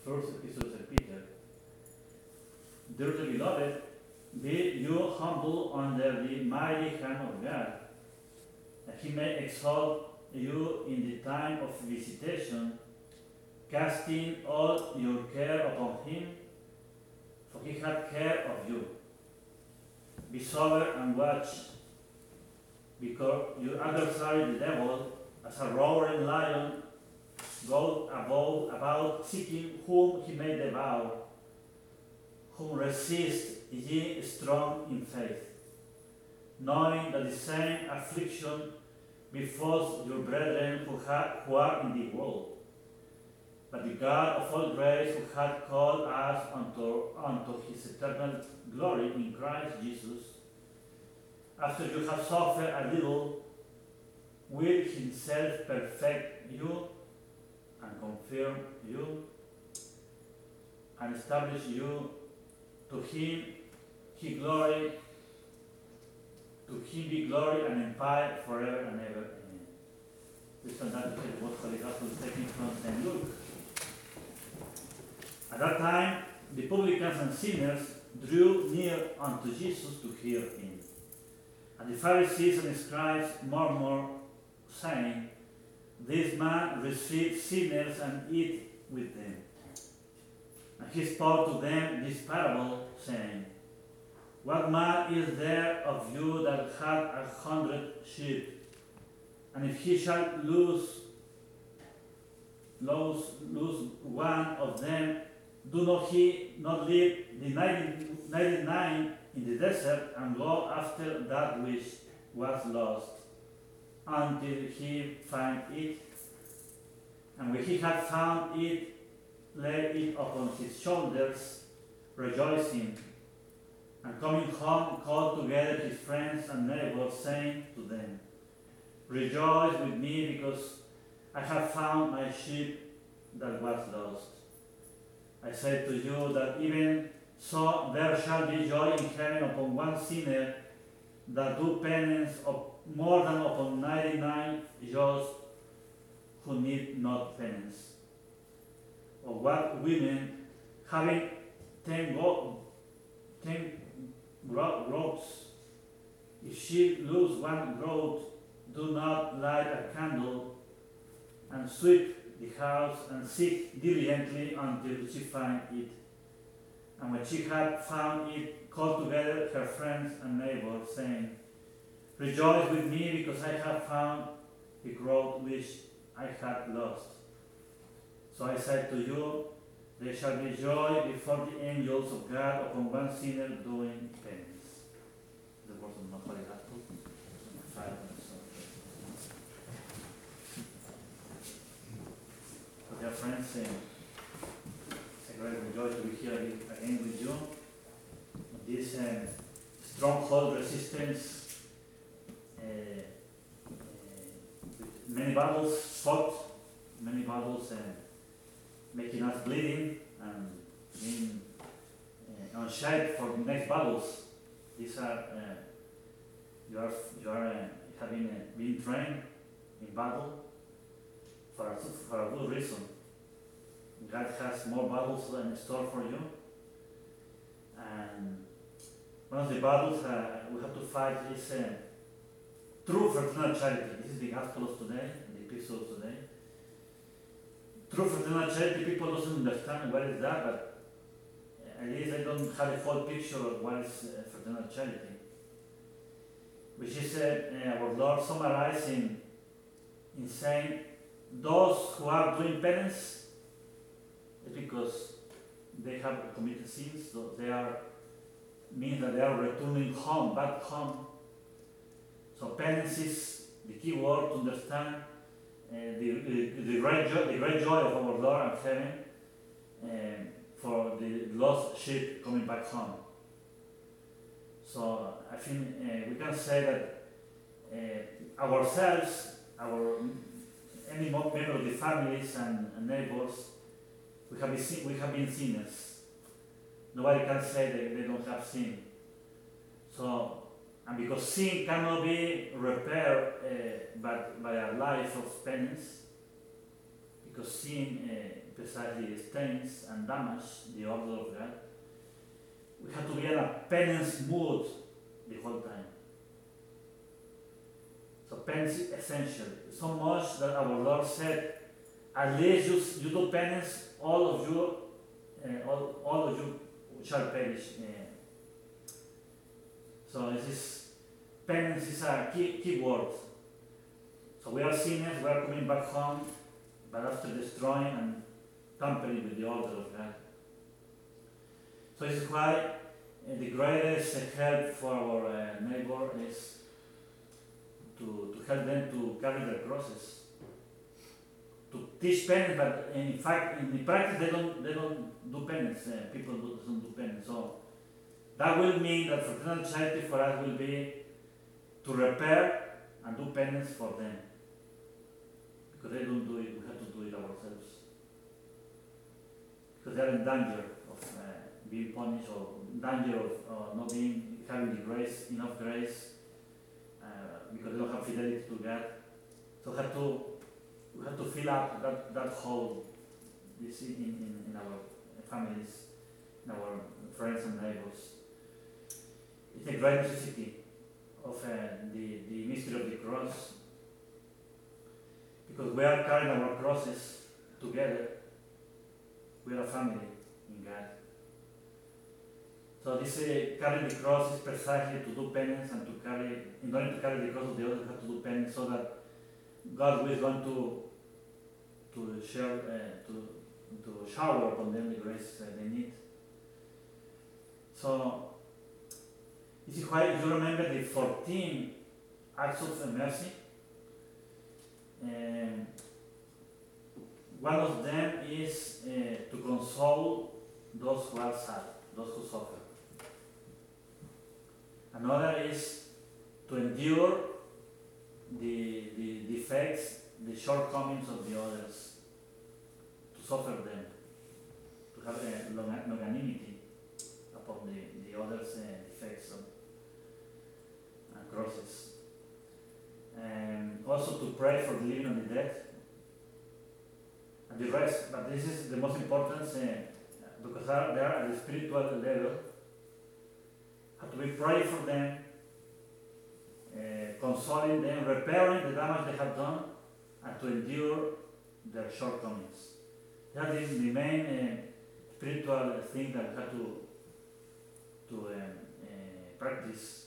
first epistle of Peter. Dearly beloved, be you humble under the mighty hand of God, that he may exalt you in the time of visitation, casting all your care upon him, for he had care of you. Be sober and watch, because your adversary the devil, as a roaring lion, goes about seeking whom he may devour. Whom resist ye strong in faith, knowing that the same affliction befalls your brethren who are in the world. But the God of all grace, who hath called us unto his eternal glory in Christ Jesus, after you have suffered a little, will himself perfect you and confirm you and establish you. To him be glory and empire forever and ever. Amen. This is not what Holy Gospel is taken from St. Luke. At that time, the publicans and sinners drew near unto Jesus to hear him. And the Pharisees and scribes murmured, saying, This man receives sinners and eats with them. And he spoke to them this parable, saying, What man is there of you that hath 100 sheep, and if he shall lose one of them, do not he not leave the 99 in the desert and go after that which was lost, until he find it? And when he had found it, laid it upon his shoulders, rejoicing. And coming home, called together his friends and neighbors, saying to them, Rejoice with me, because I have found my sheep that was lost. I say to you that even so there shall be joy in heaven upon one sinner that do penance of more than upon 99 just who need not penance. Or what women, having 10 groats, if she lose one groat, do not light a candle and sweep the house and seek diligently until she find it. And when she had found it, called together her friends and neighbors, saying, Rejoice with me, because I have found the groat which I had lost. So I said to you, there shall be joy before the angels of God upon one sinner doing penance. The words of the Holy Gospel. So dear friends, it's a great joy to be here again with you. This stronghold resistance, with many battles fought, many battles making us bleeding and being on shape for the next battles. These are you are having been trained in battle for a good reason. God has more battles in store for you, and one of the battles we have to fight is true fraternal charity. This is the gospel of today, the epistle of today. True fraternal charity, people doesn't understand what is that, but at least I don't have a full picture of what is fraternal charity, which is our Lord summarizing in saying, those who are doing penance is because they have committed sins, so they are means that they are returning home, back home. So penance is the key word to understand the great joy of our Lord and heaven for the lost sheep coming back home. So I think we can say that ourselves, any member of the families and neighbors, we have been sinners. Nobody can say that they don't have sin. So, and because sin cannot be repaired by a life of penance, because sin precisely stains and damage the order of God. We have to be in a penance mood the whole time. So penance is essential. So much that our Lord said, at least you do penance, all of you, all of you shall perish. So this is, penance is a key word. So we are sinners, we are coming back home, but after destroying and tampering with the order of God. So this is why the greatest help for our neighbor is to help them to carry their crosses. To teach penance, but in fact, in the practice, they don't do penance. People don't do penance. So that will mean that fraternal charity for us will be to repair and do penance for them. Because they don't do it, we have to do it ourselves. Because they are in danger of being punished, or in danger of not having the grace, enough grace, because they don't have fidelity to God. So we have to fill up that hole we see in our families, in our friends and neighbors. It's a great necessity of the mystery of the cross, because we are carrying our crosses together. We are a family in God. So this carrying the cross is precisely to do penance and to carry, in order to carry the cross of the other, we have to do penance so that God is going to shower upon them the grace they need. So this is why, if you remember the 14 acts of mercy, one of them is to console those who are sad, those who suffer. Another is to endure the defects, the shortcomings of the others, to suffer them, to have longanimity upon the others' defects and crosses. And also to pray for the living and the dead, and the rest. But this is the most important, because they are at the spiritual level. Have to be praying for them, consoling them, repairing the damage they have done, and to endure their shortcomings. That is the main spiritual thing that we have to practice.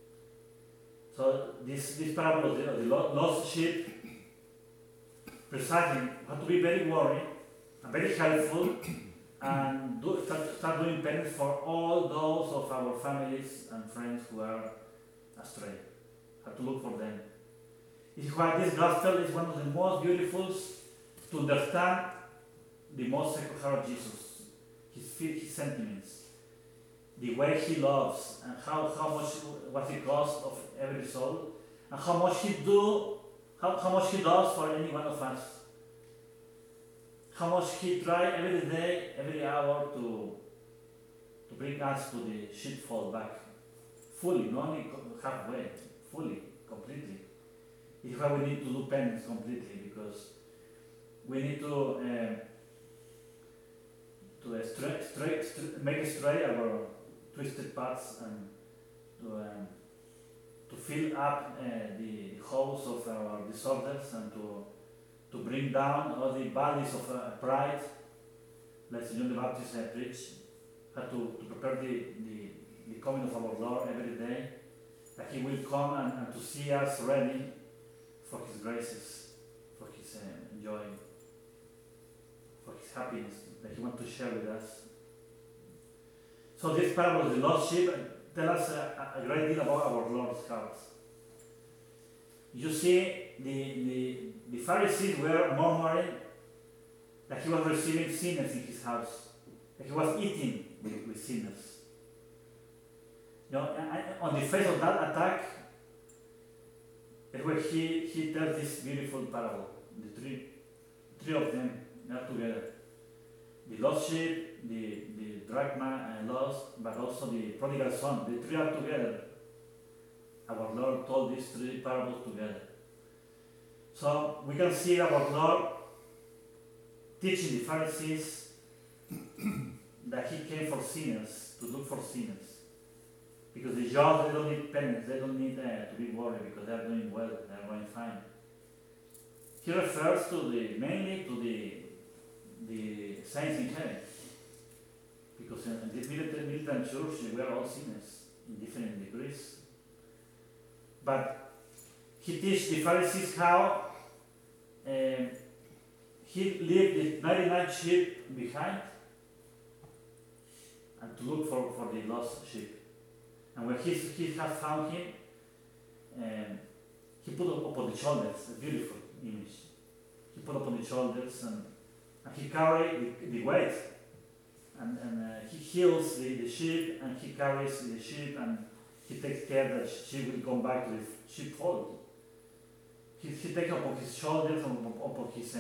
So this parable of the lost sheep, precisely, have to be very worried and very helpful, and start doing penance for all those of our families and friends who are astray. Have to look for them. This is why this gospel is one of the most beautiful to understand the most sacred heart of Jesus, his sentiments, the way he loves, and how much what the cost of every soul, and how much he does for any one of us. How much he tries every day, every hour to bring us to the sheepfold back, fully, not only halfway, fully, completely. It's why we need to do penance completely, because we need to make straight our twisted paths, and to fill up the holes of our disorders, and to bring down all the valleys of pride, like St. John the Baptist preached, how to prepare the coming of our Lord every day, that He will come and to see us ready for His graces, for His joy, for His happiness that He wants to share with us. So this parable of the lost sheep tells us a great deal about our Lord's heart. You see, the Pharisees were murmuring that He was receiving sinners in His house, that He was eating with sinners. You know, and on the face of that attack, is where he tells this beautiful parable. The three of them are together. The lost sheep, the drachma lost, but also the prodigal son. The three are together. Our Lord told these three parables together. So we can see our Lord teaching the Pharisees that he came for sinners, to look for sinners. Because the Jews, they don't need penance, they don't need to be worried because they are doing well, they are going fine. He refers to mainly to the saints in heaven. Because in this militant church, we are all sinners in different degrees. But he teaches the Pharisees how he left the 99 sheep behind and to look for the lost sheep. And when he has found him, he put upon the shoulders, a beautiful image. He put upon the shoulders and he carried the weight. And he heals the sheep and he carries the sheep and he takes care that she will come back to the sheepfold. He takes upon his shoulders, upon his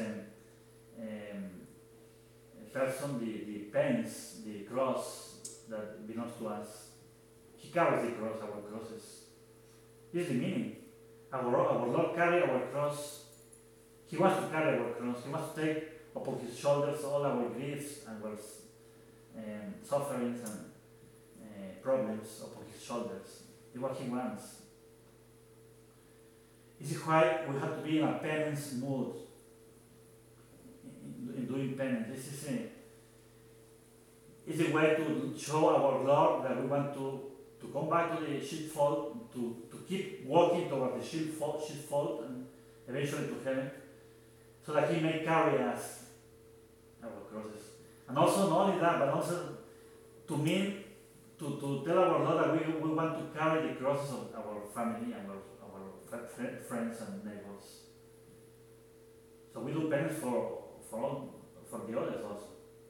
person, the pains, the cross that belongs to us. He carries the cross, our crosses. This is the meaning. Our Lord carried our cross. He wants to carry our cross. He wants to take upon his shoulders all our griefs and our sufferings and problems upon his shoulders. It's what he wants. This is why we have to be in a penance mood, in doing penance. This is a way to show our Lord that we want to come back to the sheepfold, to keep walking toward the sheepfold and eventually to heaven, so that he may carry us, our crosses. And also not only that, but also to tell our Lord that we want to carry the crosses of our family and our friends and neighbors. So we do penance for the others also.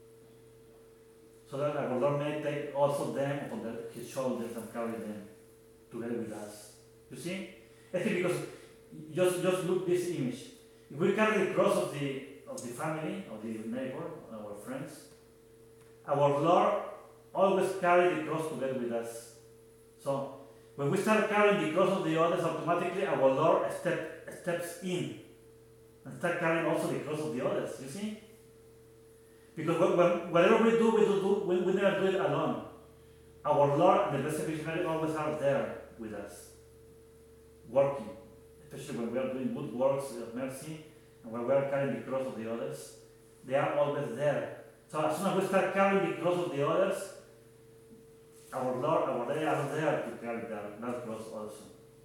So that our Lord may take also them upon his shoulders and carry them together with us. You see? Actually, because just look this image. If we carry the cross of the family, of the neighbor, our friends, our Lord always carry the cross together with us. So when we start carrying the cross of the others, automatically our Lord steps in and start carrying also the cross of the others. You see? Because whatever we do, we never do it alone. Our Lord and the Blessed Virgin Mary always are there with us, working, especially when we are doing good works of mercy and when we are carrying the cross of the others. They are always there. So as soon as we start carrying the cross of the others, our Lord, our Lady are there to carry that cross also.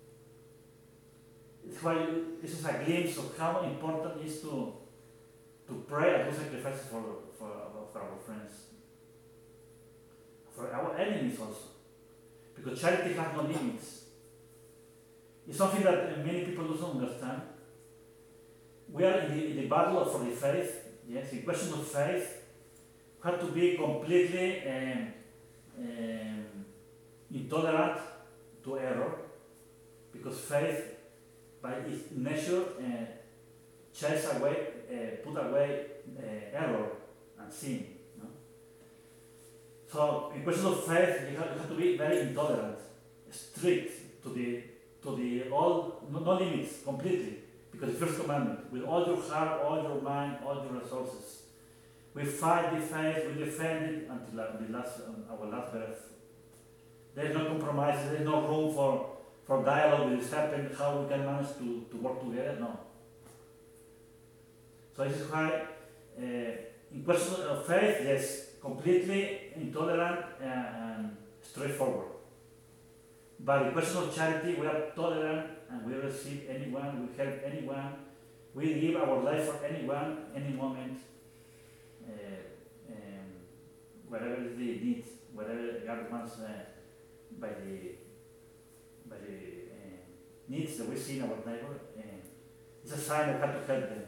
It's why this is a glimpse of how important it is to pray and do sacrifices for our friends, for our enemies also, because charity has no limits. It's something that many people don't understand. We are in the battle for the faith. Yes, in question of faith, we have to be completely intolerant to error, because faith, by its nature, put away error and sin. No? So, in question of faith, you have to be very intolerant, strict to the all no limits completely, because the first commandment, with all your heart, all your mind, all your resources, we fight the faith, we defend it until our last breath. There is no compromise, there is no room for dialogue with the serpent, how we can manage to work together. No. So this is why, in question of faith, yes, completely intolerant and straightforward. But in question of charity, we are tolerant and we receive anyone, we help anyone, we give our life for anyone, any moment, whatever is the need, whatever God wants by the needs that we see in our neighbor. It's a sign of how to help them.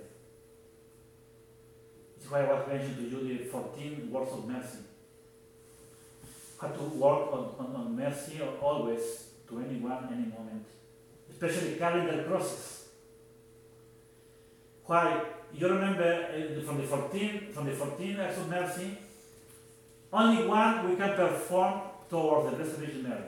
It's why I was mentioning to you the 14 words of mercy. How to work on mercy always, to anyone, any moment, especially carrying their crosses. Why? You remember from the 14 acts of mercy, only one we can perform towards the Blessed Virgin Mary.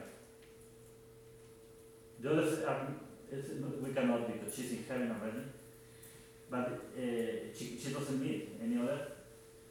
The others we cannot, because she's in heaven already. But she doesn't need any other.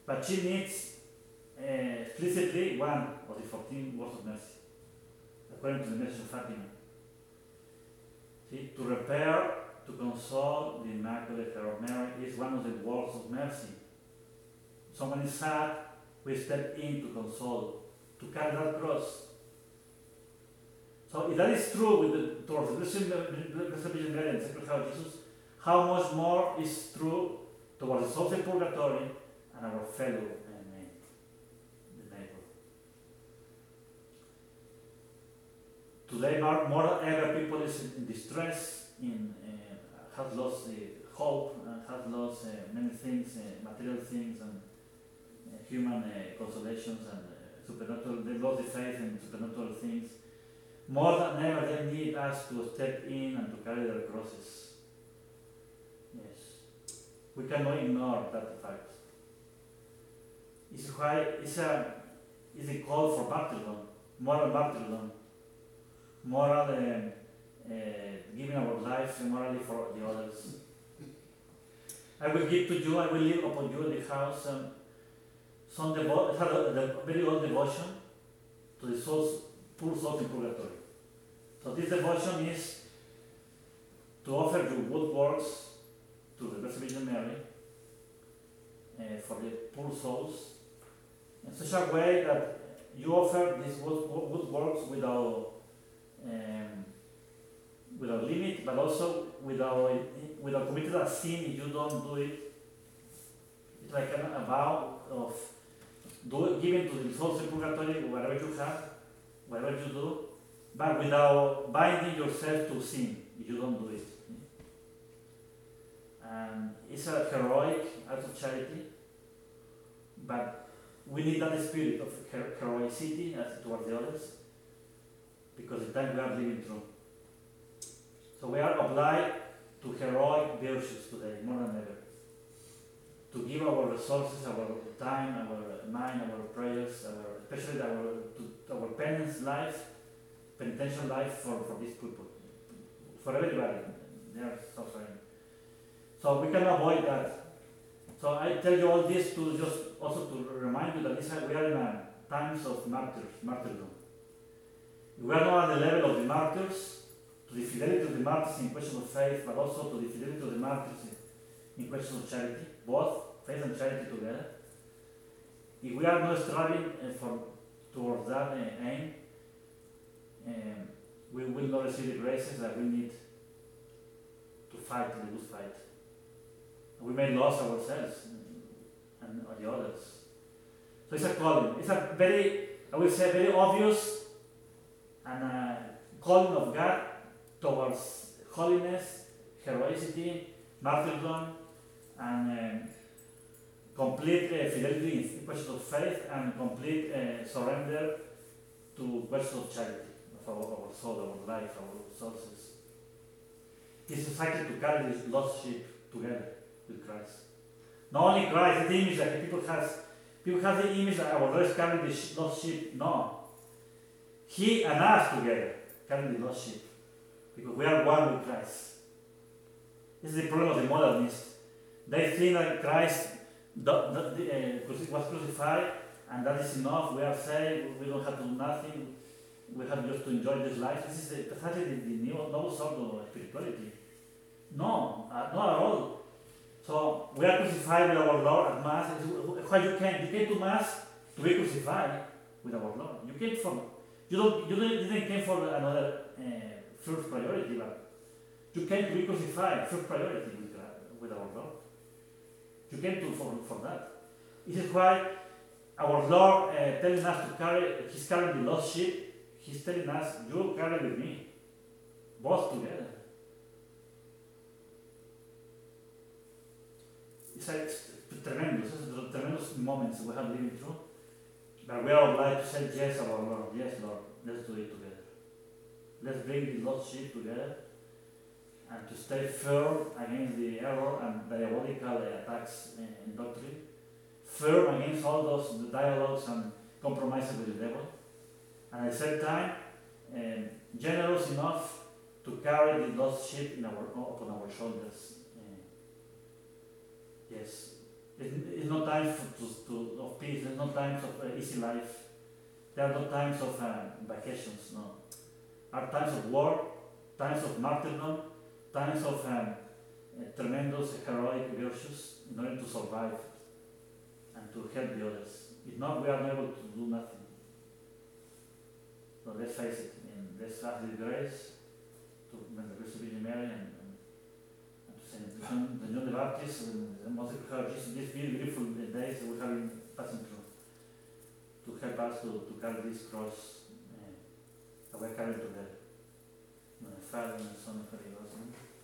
but she needs explicitly one of the 14 words of mercy, according to the message of Fatima. See, to repair, to console the Immaculate Heart of Mary is one of the words of mercy. Someone is sad, we step in to console, to carry that cross. So if that is true with towards the Blessed Virgin Mary and Sacred Heart of Jesus, how much more is true towards the souls in purgatory and our fellow neighbor. Today, more than ever, people is in distress, has lost hope, has lost many things, material things, and human consolations, and supernatural. They lost the faith in supernatural things. More than ever, they need us to step in and to carry their crosses. Yes, we cannot ignore that fact. It's why it's a call for martyrdom, moral martyrdom, moral giving our life morally for the others. I will give to you, I will leave upon you in the house some very old devotion to the souls, poor souls in purgatory. So this devotion is to offer you good works to the Blessed Virgin Mary for the poor souls in such a way that you offer these good works without limit, but also without committing a sin if you don't do it. It's like a vow of giving to the souls in purgatory whatever you have, whatever you do, but without binding yourself to sin if you don't do it. And it's a heroic act of charity, but we need that spirit of heroicity as towards the others, because the time we are living through. So we are obliged to heroic virtues today, more than ever. To give our resources, our time, our mind, our prayers, especially our penitential life for these people, for everybody. They are suffering. So we can avoid that. So I tell you all this to just also to remind you that we are in times of martyrdom. We are not at the level of the martyrs, to the fidelity of the martyrs in question of faith, but also to the fidelity of the martyrs in question of charity, both faith and charity together. If we are not striving towards that aim, we will not receive the graces that we need to fight the good fight. We may lose ourselves and the others. So it's a calling. It's a very obvious and calling of God towards holiness, heroicity, martyrdom, and complete fidelity in question of faith, and complete surrender to question of charity of our soul, our life, our resources. It's exciting to carry this lost sheep together with Christ. Not only Christ, the image that people have the image that our Lord is carrying the lost sheep. No. He and us together carrying the lost sheep. Because we are one with Christ. This is the problem of the modernists. They think that Christ was crucified and that is enough. We are saved, we don't have to do nothing. We have just to enjoy this life. This is exactly the new noble sort of spirituality. No, not at all. So we are crucified with our Lord at Mass. Why you came to Mass to be crucified with our Lord. You didn't came for another first priority, but you came to be crucified, first priority with our Lord. You came for that. This is why our Lord telling us to carry. He's carrying the lost sheep. He's telling us, you carry with me, both together. It's tremendous moments we have living through, but we are obliged to say yes, our Lord. Yes, Lord. Let's do it together. Let's bring the lost sheep together, and to stay firm against the error and diabolical attacks in doctrine, firm against all those dialogues and compromises with the devil, and at the same time, generous enough to carry the lost sheep upon our shoulders. Yes, It's no time of peace. There's no times of easy life. There are no times of vacations. No, are times of war, times of martyrdom, times of tremendous heroic virtues in order to survive and to help the others. If not, we are not able to do nothing. So let's face it. Let's ask the grace to the Blessed Virgin Mary and to Saint John the Baptist and Most Sacred Jesus, these beautiful days that we have been passing through, to help us to carry this cross that we're carrying together. In the Father and the Son and the Holy Ghost.